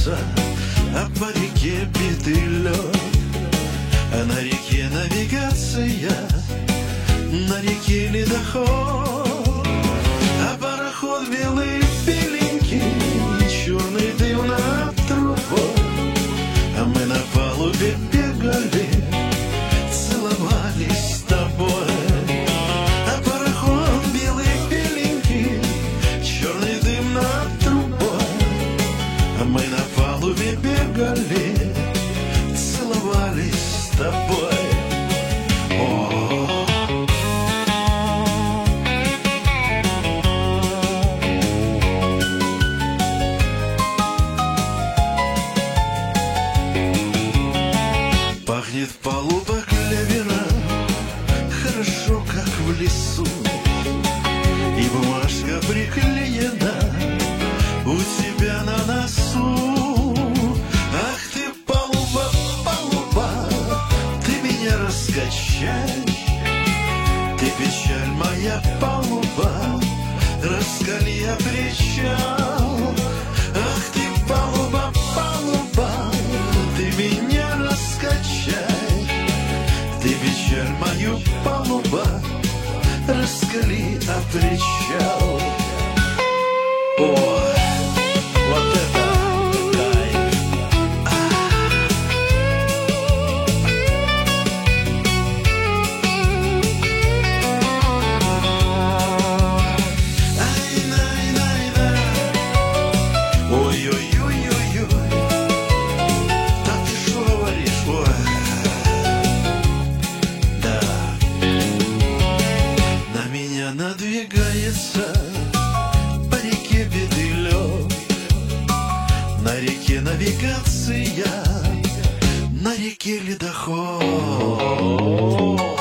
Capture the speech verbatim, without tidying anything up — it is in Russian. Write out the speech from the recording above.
двигаться, а по реке битый лед. А на реке навигация, на реке ледоход, а пароход белый беленький, черный дым над трубой. А мы на палубе бегали, целовались с тобой. А пароход белый беленький, черный дым над трубой. А мы на палубе бегали, целовались с тобой. О-о-о. Пахнет палуба клевера, хорошо, как в лесу, и бумажка приклеена у тебя на носу. Ах ты, палуба, палуба, ты меня раскачай, ты печаль моя, палуба, раскали я причал. Ах ты, палуба, палуба, ты меня раскачай, ты печаль мою, палуба, раскали, а причал. О, вот это кайф! Ай-най-най-най, ой-ой-ой-ой-ой, да ты что говоришь, ой? Да, на меня надвигается по реке битый лед, на реке навигация, на реке ледоход.